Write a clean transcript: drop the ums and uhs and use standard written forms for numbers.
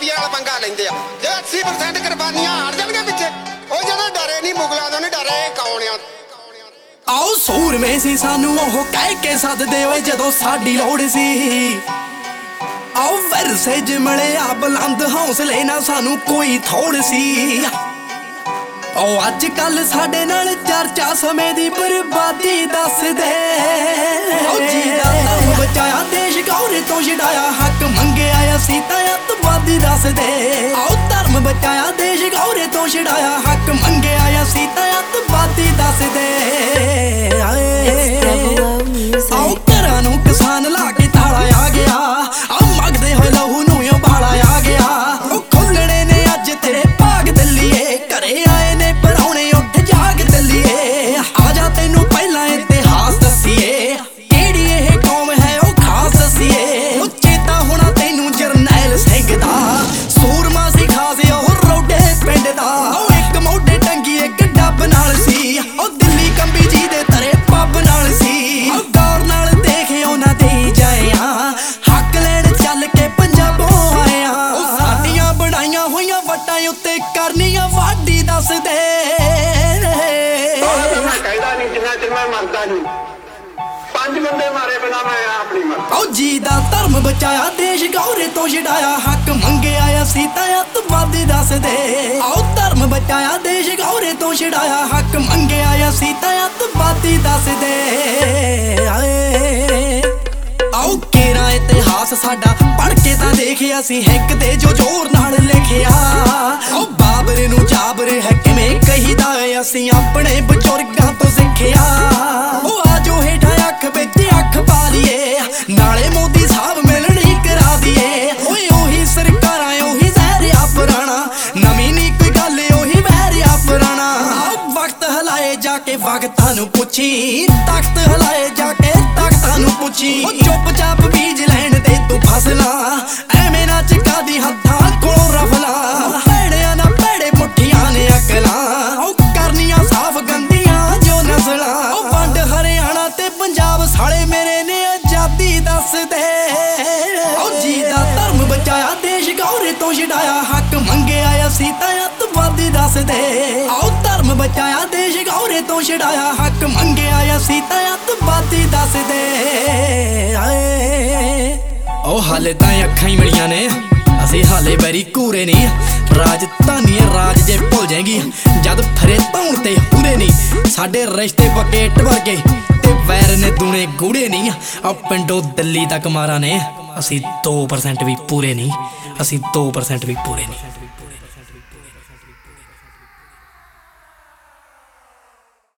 ਰੁਪਈਏ ਵਾਲਾ ਪੰਗਾ ਲੈਂਦੇ ਆ। ਜੇ 80% ਕੁਰਬਾਨੀਆਂ ਹਟ ਜਾਣਗੇ ਪਿੱਛੇ, ਉਹ ਜਿਹੜਾ ਡਰੇ ਨਹੀਂ ਮੁਗਲਾਂ ਤੋਂ, ਨਹੀਂ ਡਰੇ ਕੌਣ ਆ। ਆਓ ਸੂਰਮੇ ਸੀ ਸਾਨੂੰ ਉਹ ਕਹਿ ਕੇ ਸੱਦਦੇ ਓਏ ਜਦੋਂ ਸਾਡੀ ਲੋੜ ਸੀ। ਆਓ ਵਰਸੇ ਜਿਮਲੇ ਆ ਬੁਲੰਦ ਹੌਸਲੇ ਨਾ ਸਾਨੂੰ ਕੋਈ ਥੋੜ ਸੀ। ਉਹ ਅੱਜ ਕੱਲ ਸਾਡੇ ਨਾਲ ਚਰਚਾ ਸਮੇਂ ਦੀ ਬਰਬਾਦੀ ਦੱਸਦੇ। ਉਹ ਜੀਦਾ ਧਰਮ ਬਚਾਇਆ ਦੇਸ਼ ਗੌਰੇ ਤੋਂ ਛਡਾਇਆ, ਹੱਕ ਮੰਗਿਆ ਅਸੀਂ ਤਾਂ ਅੱਤਵਾਦੀ ਦੱਸਦੇ। ਆਓ ਧਰਮ ਬਚਾਇਆ ਦੇਸ਼ ਗੌਰੇ ਤੋਂ ਛਡਾਇਆ, ਹੱਕ ਮੰਗਿਆ ਅਸੀਂ ਤਾਂ ਅੱਤਵਾਦੀ ਦੱਸਦੇ। ਆਓ ਘਰਾਂ ਨੂੰ ਕਿਸਾਨ ਲਾ ਕੇ ਤਾਲਾ ਆ ਗਿਆ, ਆਓ ਮੰਗਦੇ ਹੋਏ ਲਹੂ ਨੂੰ ਉਬਾਲਾ ਆ ਗਿਆ। ਉਹ ਖੁੱਲਣੇ ਨੇ ਅੱਜ ਤੇਰੇ ਭਾਗ ਦਿੱਲੀਏ, ਘਰੇ ਆਏ ਨੇ ਪਰਾਉਣੇ ਉੱਠ ਜਾਗ ਦਿੱਲੀਏ। ਆ ਜਾ ਤੈਨੂੰ ਪਹਿਲਾਂ ਇਤਿਹਾਸ ਦੱਸੀਏ, ਕਿਹੜੀ ਇਹ ਕੌਮ ਹੈ ਉਹ ਖਾਸ ਦੱਸੀਏ। ਉਹ ਚੇਤਾ ਹੋਣਾ ਤੈਨੂੰ ਜਰਨੈਲ ਸਿੰਘ ਦਾ, ਸੂਰਮਾ ਸੀ ਖਾਸ ਉਹ ਰੋਡੇ ਪਿੰਡ ਦਾ। ਉਹ ਇੱਕ ਮੋਢੇ ਟੰਗੀ ਇੱਕ ਡੱਬ ਨਾਲ ਸੀ, ਉਹ ਦਿੱਲੀ ਕੰਬੀ ਜੀ ਦੇ ਤਰੇ ਪੱਬ ਨਾਲ ਸੀ। ਉਹ ਗੌਰ ਨਾਲ ਦੇਖ ਉਹਨਾਂ ਦੇ ਜਾਇਆ, ਹੱਕ ਲੈਣ ਚੱਲ ਕੇ ਪੰਜਾਬੋਂ ਆਇਆ। ਉਹ ਸਾਡੀਆਂ ਬਣਾਈਆਂ ਹੋਈਆਂ ਵੱਟਾਂ ਉੱਤੇ ਕਰਨੀਆਂ ਵਾਢੀ ਦੱਸਦੇ। ਮੈਂ ਕਹਿੰਦਾ ਨਹੀਂ ਜਿੰਨਾ ਚਿਰ ਮੈਂ ਮਰਦਾ ਨਹੀਂ, 5 ਬੰਦੇ ਮਾਰੇ ਬਿਨਾ ਮੈਂ ਆਪਣੀ ਮਰਦਾ। ਉਹ ਜੀ ਦਾ ਧਰਮ ਬਚਾਇਆ ਦੇਸ਼ ਗੌਰੇ ਤੋਂ ਛਡਾਇਆ, ਹੱਕ ਮੰਗਿਆ ਅਸੀਂ ਤਾਂ ਅੱਤਵਾਦੀ ਦੱਸਦੇ। ਆਓ ਧਰਮ ਬਚਾਇਆ ਦੇਸ਼ ਗੌਰੇ ਤੋਂ ਛਡਾਇਆ, ਹੱਕ ਮੰਗਿਆ ਅਸੀਂ ਤਾਂ ਅੱਤਵਾਦੀ ਦੱਸਦੇ। ਆਓ ਕੇਰਾ ਇਤਿਹਾਸ ਸਾਡਾ ਪੜ੍ਹ ਕੇ ਤਾਂ ਦੇਖਿਆ ਸੀ, ਹਿੱਕ ਦੇ ਜੋ ਜ਼ੋਰ ਨਾਲ ਲਿਖਿਆ। ਉਹ ਬਾਬਰ ਨੂੰ ਜਾਬਰ ਹੈ ਕਿਵੇਂ ਕਹੀਦਾ ਏ, ਅਸੀਂ ਆਪਣੇ ਬਜ਼ੁਰਗਾਂ ਤੋਂ ਸਿੱਖਿਆ। ਉਹ ਆਜੋ ਹੇਠਾਂ ਅੱਖ ਵਿੱਚ ਅੱਖ ਪਾ ਲਈਏ, ਨਾਲੇ ਮੋਦੀ ਸਾਹਿਬ ਮਿਲਣੀ ਕਰਾ ਦੀਏ। ਓਏ ਉਹੀ ਸਰਕਾਰਾਂ ਉਹੀ ਜ਼ਹਿਰਿਆ ਪੁਰਾਣਾ, ਨਵੀਂ ਨੀ ਕੋਈ ਗੱਲ ਉਹੀ ਵਹਿਰਿਆ ਪੁਰਾਣਾ। ਵਕਤ ਹਲਾਏ ਜਾ ਕੇ ਵਕਤਾਂ ਨੂੰ ਪੁੱਛੀ, ਤਖਤ ਹਲਾਏ ਜਾ ਕੇ ਤਖਤਾਂ ਨੂੰ ਪੁੱਛੀ। ਉਹ ਚੁੱਪ-ਚਾਪ ਬੀਜ ਲੈਣ ਦੇ ਤੂੰ ਫਸਲਾਂ, ਐਵੇਂ ਨਾ ਚਕਾ ਦੀ ਹੱਥਾਂ ਕੋਲੋਂ ਰਫਲਾਂ। ਭੈੜਿਆਂ ਨਾ ਭੈੜੇ ਮੁੱਠੀਆਂ ਨੇ ਅਕਲਾਂ, ਉਹ ਕਰਨੀਆਂ ਸਾਫ਼ ਗੰਦੀਆਂ ਜੋ ਨਸਲਾਂ। ਉਹ ਵੰਡ ਹਰਿਆਣਾ ਤੇ ਪੰਜਾਬ ਸਾਲੇ ਮੇਰੇ ਨੇ ਆਜ਼ਾਦੀ ਦੱਸਦੇ। ਉਹ ਜੀ ਦਾ ਧਰਮ ਬਚਾਇਆ ਦੇਸ਼ ਗੌਰੇ ਤੋਂ ਛਡਾਇਆ, ਹੱਕ ਮੰਗਿਆ ਅਸੀਂ ਤਾਂ ਅੱਤਵਾਦੀ ਦੱਸਦੇ। ਆਓ ਧਰਮ ਬਚਾਇਆ ਦੇਸ਼ ਗੌਰੇ ਤੋਂ ਛਡਾਇਆ, ਹੱਕ ਮੰਗਿਆ ਅਸੀਂ ਤਾਂ ਅੱਤਵਾਦੀ ਦੱਸਦੇ। ਉਹ ਹਾਲੇ ਤਾਂ ਅੱਖਾਂ ਹੀ ਮਿਲੀਆਂ ਨੇ, ਅਸੀਂ ਹਾਲੇ ਬੈਰੀ ਘੂਰੇ ਨਹੀਂ। ਰਾਜਧਾਨੀ ਰਾਜ ਜੇ ਭੁੱਲ ਜਾਏਗੀ ਜਦ ਫਰੇ ਧੌਣ ਤੇ ਹੁਰੇ ਨਹੀਂ। ਸਾਡੇ ਰਿਸ਼ਤੇ ਪੱਕੇ ਇੱਟ ਵਰਗੇ ਤੇ ਵੈਰ ਨੇ ਦੂਣੇ ਗੂੜੇ ਨਹੀਂ। ਆ ਪਿੰਡੋਂ ਦਿੱਲੀ ਤੱਕ ਮਾਰਾ ਨੇ, ਅਸੀਂ 2% ਵੀ ਪੂਰੇ ਨਹੀਂ, ਅਸੀਂ 2% ਵੀ ਪੂਰੇ ਨਹੀਂ।